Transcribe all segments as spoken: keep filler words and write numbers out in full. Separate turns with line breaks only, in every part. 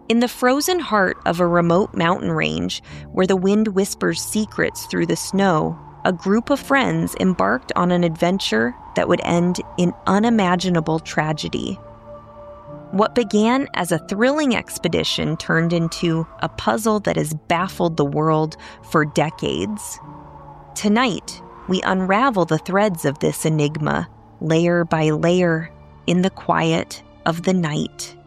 In the frozen heart of a remote mountain range, where the wind whispers secrets through the snow, a group of friends embarked on an adventure that would end in unimaginable tragedy. What began as a thrilling expedition turned into a puzzle that has baffled the world for decades. Tonight, we unravel the threads of this enigma, layer by layer, in the quiet of the night.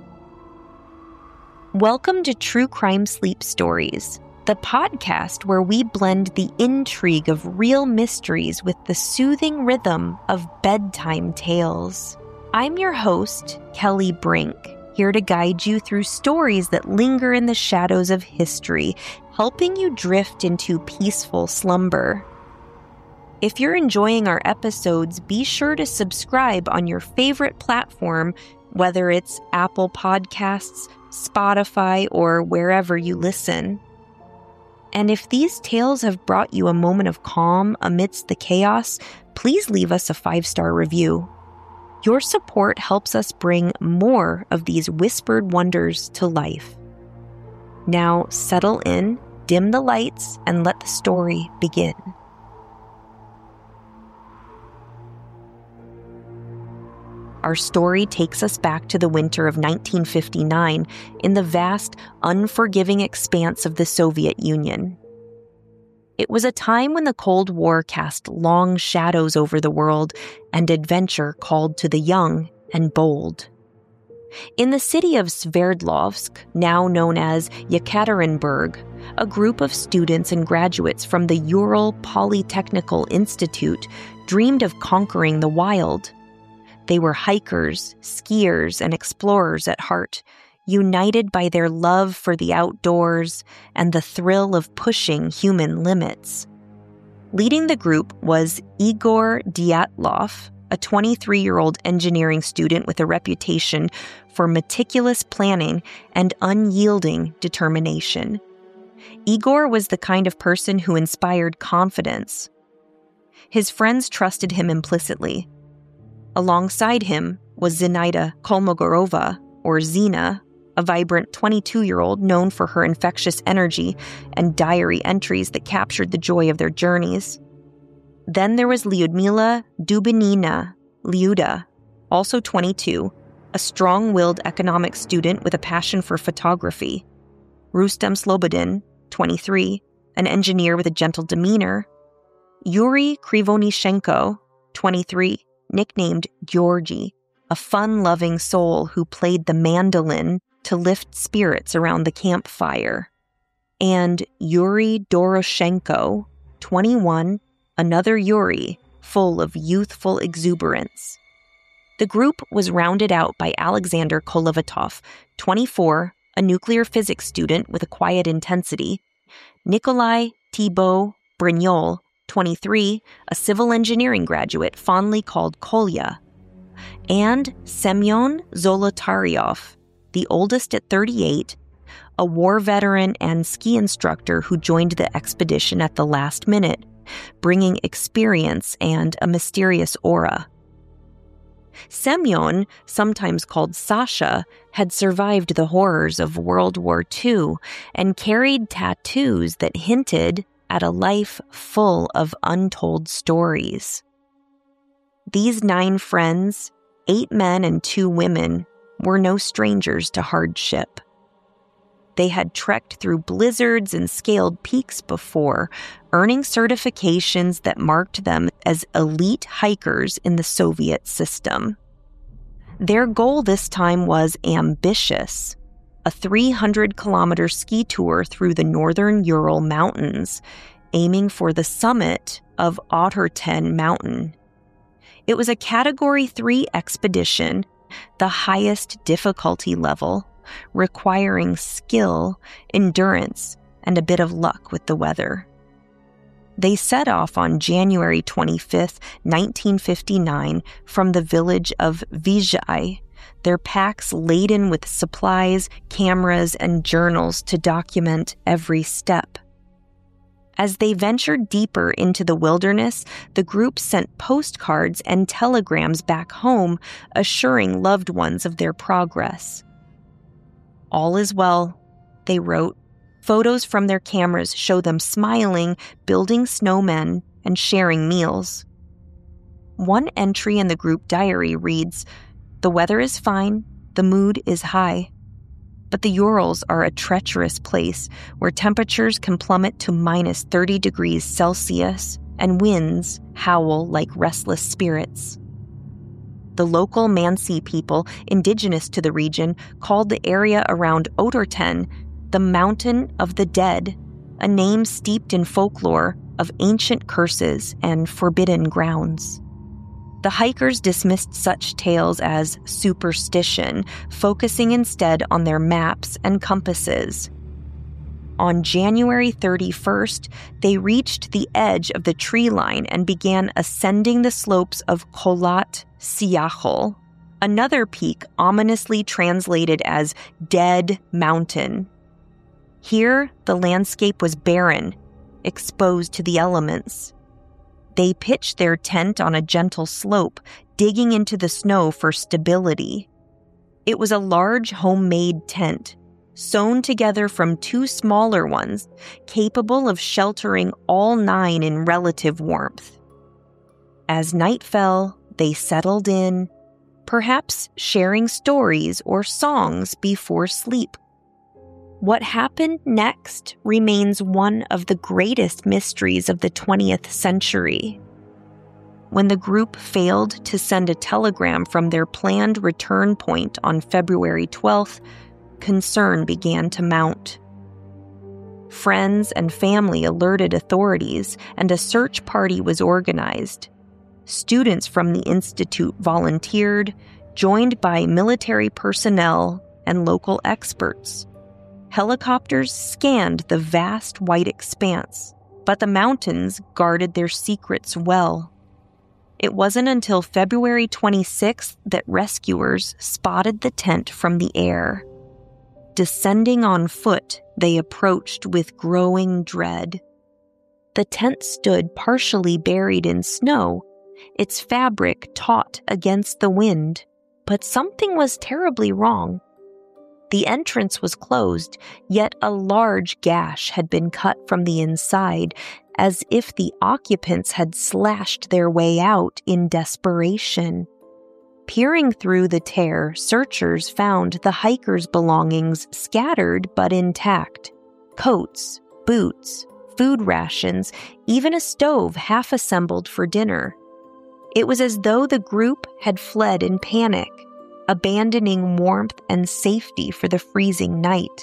Welcome to True Crime Sleep Stories, the podcast where we blend the intrigue of real mysteries with the soothing rhythm of bedtime tales. I'm your host, Kelly Brink, here to guide you through stories that linger in the shadows of history, helping you drift into peaceful slumber. If you're enjoying our episodes, be sure to subscribe on your favorite platform, whether it's Apple Podcasts, Spotify, or wherever you listen. And if these tales have brought you a moment of calm amidst the chaos, please leave us a five-star review. Your support helps us bring more of these whispered wonders to life. Now settle in, dim the lights, and let the story begin. Our story takes us back to the winter of nineteen fifty-nine in the vast, unforgiving expanse of the Soviet Union. It was a time when the Cold War cast long shadows over the world and adventure called to the young and bold. In the city of Sverdlovsk, now known as Yekaterinburg, a group of students and graduates from the Ural Polytechnical Institute dreamed of conquering the wild. They were hikers, skiers, and explorers at heart, united by their love for the outdoors and the thrill of pushing human limits. Leading the group was Igor Dyatlov, a twenty-three-year-old engineering student with a reputation for meticulous planning and unyielding determination. Igor was the kind of person who inspired confidence. His friends trusted him implicitly. Alongside him was Zinaida Kolmogorova, or Zina, a vibrant twenty-two-year-old known for her infectious energy and diary entries that captured the joy of their journeys. Then there was Lyudmila Dubinina, Lyuda, also twenty-two, a strong-willed economics student with a passion for photography. Rustem Slobodin, twenty-three, an engineer with a gentle demeanor. Yuri Krivonishenko, twenty-three, nicknamed Georgi, a fun-loving soul who played the mandolin to lift spirits around the campfire. And Yuri Doroshenko, twenty-one, another Yuri, full of youthful exuberance. The group was rounded out by Alexander Kolovatov, twenty-four, a nuclear physics student with a quiet intensity, Nikolai Thibault Brignol, twenty-three, a civil engineering graduate fondly called Kolya, and Semyon Zolotaryov, the oldest at thirty-eight, a war veteran and ski instructor who joined the expedition at the last minute, bringing experience and a mysterious aura. Semyon, sometimes called Sasha, had survived the horrors of World War Two and carried tattoos that hinted at a life full of untold stories. These nine friends, eight men and two women, were no strangers to hardship. They had trekked through blizzards and scaled peaks before, earning certifications that marked them as elite hikers in the Soviet system. Their goal this time was ambitious: a three hundred kilometer ski tour through the northern Ural Mountains, aiming for the summit of Otterten Mountain. It was a Category three expedition, the highest difficulty level, requiring skill, endurance, and a bit of luck with the weather. They set off on January twenty-fifth, nineteen fifty-nine, from the village of Vizhai, their packs laden with supplies, cameras, and journals to document every step. As they ventured deeper into the wilderness, the group sent postcards and telegrams back home, assuring loved ones of their progress. All is well, they wrote. Photos from their cameras show them smiling, building snowmen, and sharing meals. One entry in the group diary reads, "The weather is fine, the mood is high. But the Urals are a treacherous place where temperatures can plummet to minus thirty degrees Celsius and winds howl like restless spirits." The local Mansi people, indigenous to the region, called the area around Otorten the Mountain of the Dead, a name steeped in folklore of ancient curses and forbidden grounds. The hikers dismissed such tales as superstition, focusing instead on their maps and compasses. On January thirty-first, they reached the edge of the tree line and began ascending the slopes of Kholat Syakhl, another peak ominously translated as Dead Mountain. Here, the landscape was barren, exposed to the elements. They pitched their tent on a gentle slope, digging into the snow for stability. It was a large homemade tent, sewn together from two smaller ones, capable of sheltering all nine in relative warmth. As night fell, they settled in, perhaps sharing stories or songs before sleep. What happened next remains one of the greatest mysteries of the twentieth century. When the group failed to send a telegram from their planned return point on February twelfth, concern began to mount. Friends and family alerted authorities, and a search party was organized. Students from the institute volunteered, joined by military personnel and local experts. Helicopters scanned the vast white expanse, but the mountains guarded their secrets well. It wasn't until February twenty-sixth that rescuers spotted the tent from the air. Descending on foot, they approached with growing dread. The tent stood partially buried in snow, its fabric taut against the wind, but something was terribly wrong. The entrance was closed, yet a large gash had been cut from the inside, as if the occupants had slashed their way out in desperation. Peering through the tear, searchers found the hikers' belongings scattered but intact. Coats, boots, food rations, even a stove half assembled for dinner. It was as though the group had fled in panic, abandoning warmth and safety for the freezing night.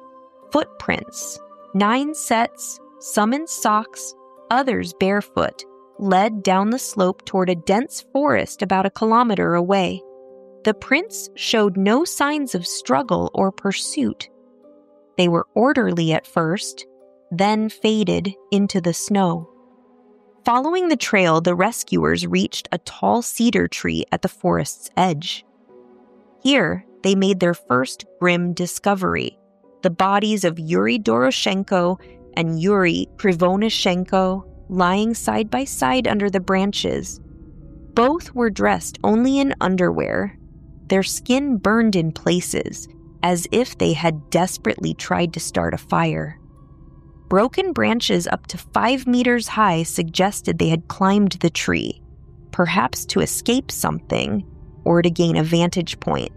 Footprints, nine sets, some in socks, others barefoot, led down the slope toward a dense forest about a kilometer away. The prints showed no signs of struggle or pursuit. They were orderly at first, then faded into the snow. Following the trail, the rescuers reached a tall cedar tree at the forest's edge. Here, they made their first grim discovery: the bodies of Yuri Doroshenko and Yuri Krivonishenko lying side by side under the branches. Both were dressed only in underwear, their skin burned in places, as if they had desperately tried to start a fire. Broken branches up to five meters high suggested they had climbed the tree, perhaps to escape something or to gain a vantage point.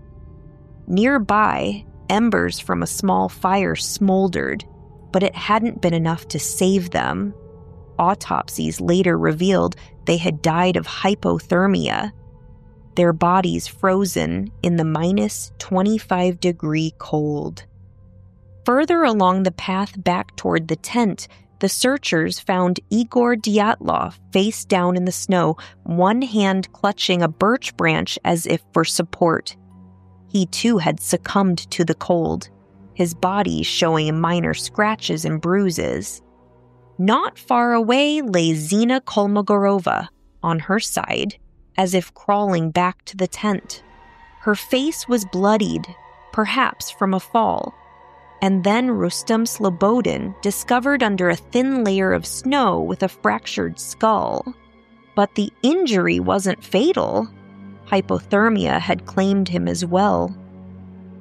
Nearby, embers from a small fire smoldered, but it hadn't been enough to save them. Autopsies later revealed they had died of hypothermia, their bodies frozen in the minus twenty-five degree cold. Further along the path back toward the tent, the searchers found Igor Dyatlov face down in the snow, one hand clutching a birch branch as if for support. He too had succumbed to the cold, his body showing minor scratches and bruises. Not far away lay Zina Kolmogorova, on her side, as if crawling back to the tent. Her face was bloodied, perhaps from a fall. And then Rustam Slobodin, discovered under a thin layer of snow with a fractured skull. But the injury wasn't fatal. Hypothermia had claimed him as well.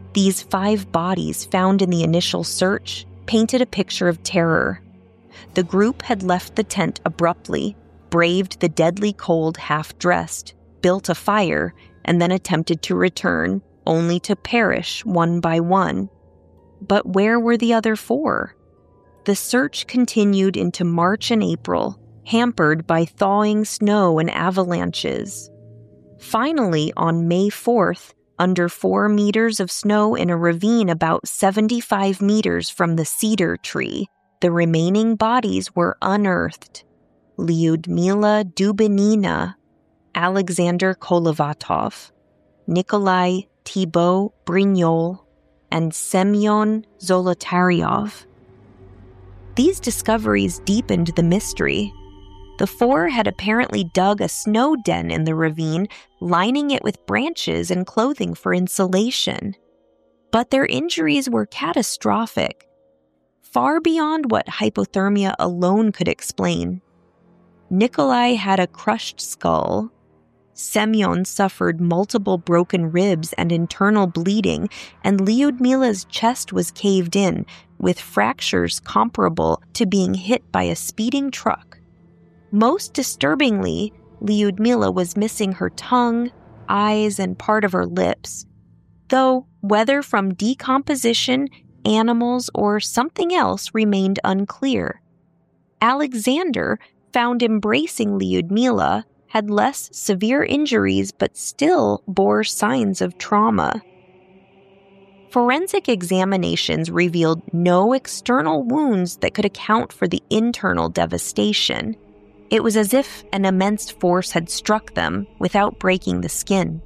These five bodies found in the initial search painted a picture of terror. The group had left the tent abruptly, braved the deadly cold half-dressed, built a fire, and then attempted to return, only to perish one by one. But where were the other four? The search continued into March and April, hampered by thawing snow and avalanches. Finally, on May fourth, under four meters of snow in a ravine about seventy-five meters from the cedar tree, the remaining bodies were unearthed. Lyudmila Dubinina, Alexander Kolovatov, Nikolai Thibaut Brignol, and Semyon Zolotaryov. These discoveries deepened the mystery. The four had apparently dug a snow den in the ravine, lining it with branches and clothing for insulation. But their injuries were catastrophic, far beyond what hypothermia alone could explain. Nikolai had a crushed skull. Semyon suffered multiple broken ribs and internal bleeding, and Lyudmila's chest was caved in, with fractures comparable to being hit by a speeding truck. Most disturbingly, Lyudmila was missing her tongue, eyes, and part of her lips, though whether from decomposition, animals, or something else remained unclear. Alexander, found embracing Lyudmila, had less severe injuries but still bore signs of trauma. Forensic examinations revealed no external wounds that could account for the internal devastation. It was as if an immense force had struck them without breaking the skin.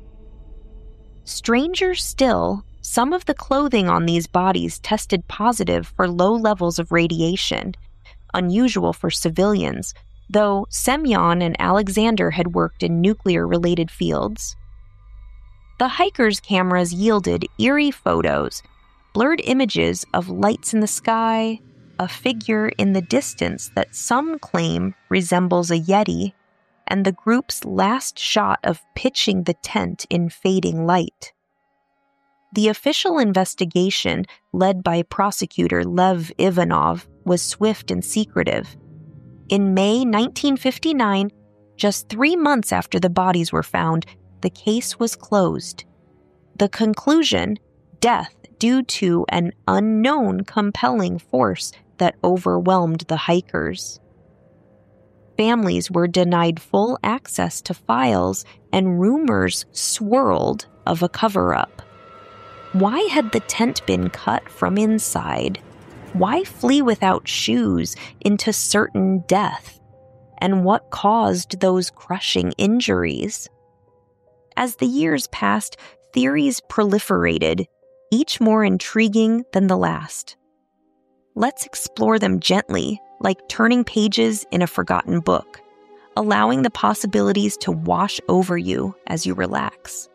Stranger still, some of the clothing on these bodies tested positive for low levels of radiation, unusual for civilians, though Semyon and Alexander had worked in nuclear-related fields. The hikers' cameras yielded eerie photos, blurred images of lights in the sky, a figure in the distance that some claim resembles a Yeti, and the group's last shot of pitching the tent in fading light. The official investigation, led by prosecutor Lev Ivanov, was swift and secretive. In May nineteen fifty-nine, just three months after the bodies were found, the case was closed. The conclusion, death due to an unknown compelling force that overwhelmed the hikers. Families were denied full access to files, and rumors swirled of a cover-up. Why had the tent been cut from inside? Why flee without shoes into certain death? And what caused those crushing injuries? As the years passed, theories proliferated, each more intriguing than the last. Let's explore them gently, like turning pages in a forgotten book, allowing the possibilities to wash over you as you relax.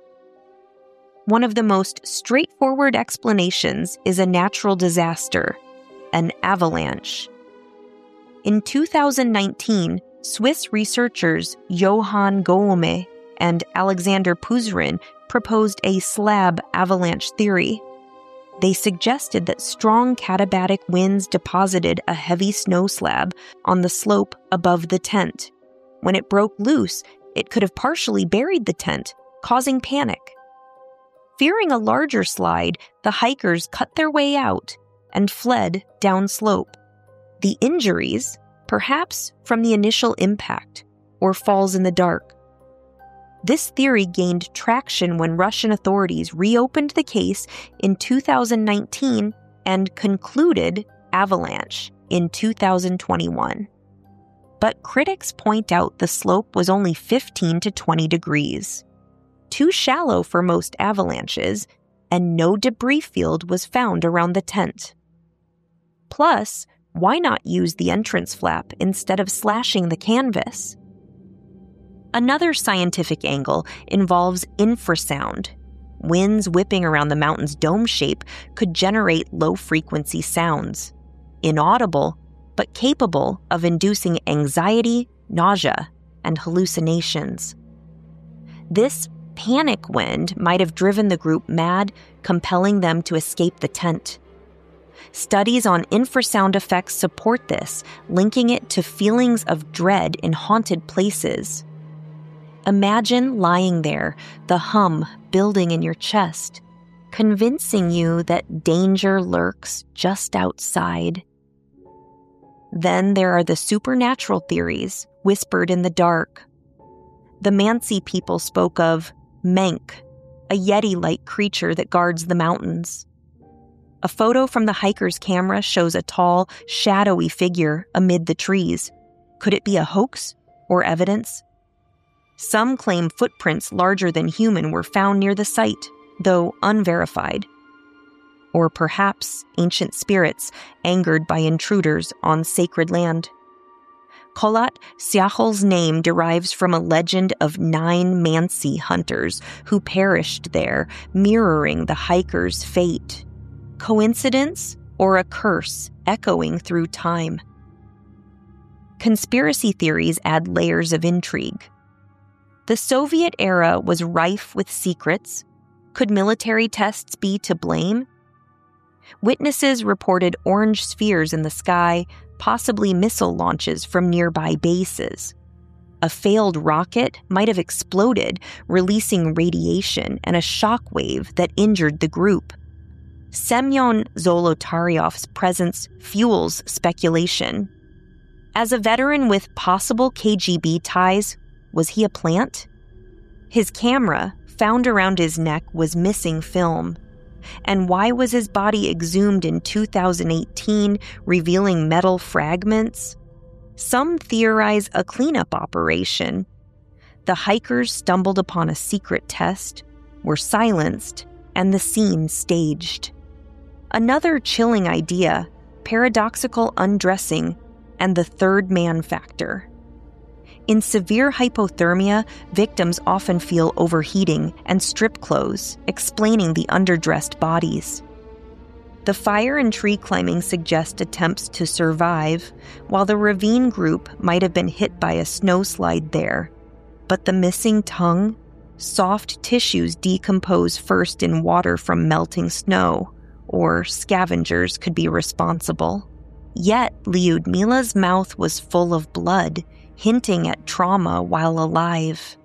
One of the most straightforward explanations is a natural disaster, an avalanche. In two thousand nineteen, Swiss researchers Johann Goome and Alexander Puzrin proposed a slab avalanche theory. They suggested that strong katabatic winds deposited a heavy snow slab on the slope above the tent. When it broke loose, it could have partially buried the tent, causing panic. Fearing a larger slide, the hikers cut their way out and fled downslope. The injuries, perhaps from the initial impact or falls in the dark. This theory gained traction when Russian authorities reopened the case in two thousand nineteen and concluded avalanche in two thousand twenty-one. But critics point out the slope was only fifteen to twenty degrees, too shallow for most avalanches, and no debris field was found around the tent. Plus, why not use the entrance flap instead of slashing the canvas? Another scientific angle involves infrasound. Winds whipping around the mountain's dome shape could generate low-frequency sounds, inaudible but capable of inducing anxiety, nausea, and hallucinations. This panic wind might have driven the group mad, compelling them to escape the tent. Studies on infrasound effects support this, linking it to feelings of dread in haunted places. Imagine lying there, the hum building in your chest, convincing you that danger lurks just outside. Then there are the supernatural theories, whispered in the dark. The Mansi people spoke of Menk, a Yeti-like creature that guards the mountains. A photo from the hiker's camera shows a tall, shadowy figure amid the trees. Could it be a hoax or evidence? Some claim footprints larger than human were found near the site, though unverified. Or perhaps ancient spirits angered by intruders on sacred land. Kholat Syachl's name derives from a legend of nine Mansi hunters who perished there, mirroring the hiker's fate. Coincidence or a curse echoing through time? Conspiracy theories add layers of intrigue. The Soviet era was rife with secrets. Could military tests be to blame? Witnesses reported orange spheres in the sky, possibly missile launches from nearby bases. A failed rocket might have exploded, releasing radiation and a shockwave that injured the group. Semyon Zolotaryov's presence fuels speculation. As a veteran with possible K G B ties, was he a plant? His camera, found around his neck, was missing film. And why was his body exhumed in two thousand eighteen, revealing metal fragments? Some theorize a cleanup operation. The hikers stumbled upon a secret test, were silenced, and the scene staged. Another chilling idea, paradoxical undressing, and the third man factor. In severe hypothermia, victims often feel overheating and strip clothes, explaining the underdressed bodies. The fire and tree climbing suggest attempts to survive, while the ravine group might have been hit by a snowslide there. But the missing tongue? Soft tissues decompose first in water from melting snow, or scavengers could be responsible. Yet Lyudmila's mouth was full of blood, hinting at trauma while alive.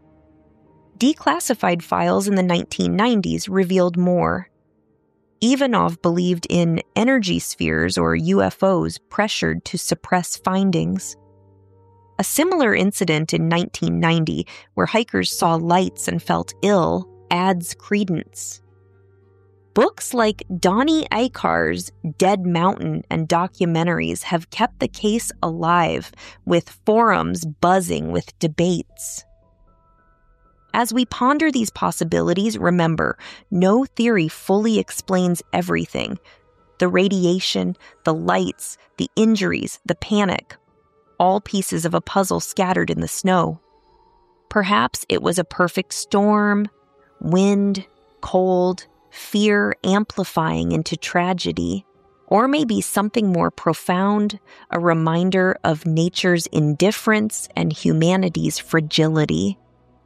Declassified files in the nineteen nineties revealed more. Ivanov believed in energy spheres or U F Os pressured to suppress findings. A similar incident in nineteen ninety, where hikers saw lights and felt ill, adds credence. Books like Donnie Eikar's Dead Mountain and documentaries have kept the case alive, with forums buzzing with debates. As we ponder these possibilities, remember, no theory fully explains everything. The radiation, the lights, the injuries, the panic, all pieces of a puzzle scattered in the snow. Perhaps it was a perfect storm, wind, cold, fear amplifying into tragedy, or maybe something more profound, a reminder of nature's indifference and humanity's fragility.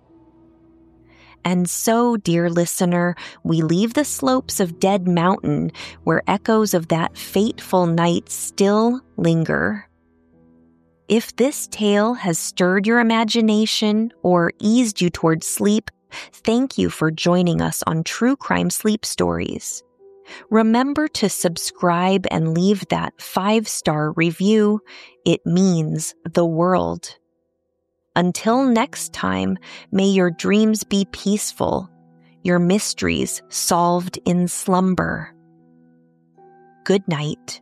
And so, dear listener, we leave the slopes of Dead Mountain, where echoes of that fateful night still linger. If this tale has stirred your imagination or eased you toward sleep, thank you for joining us on True Crime Sleep Stories. Remember to subscribe and leave that five-star review. It means the world. Until next time, may your dreams be peaceful, your mysteries solved in slumber. Good night.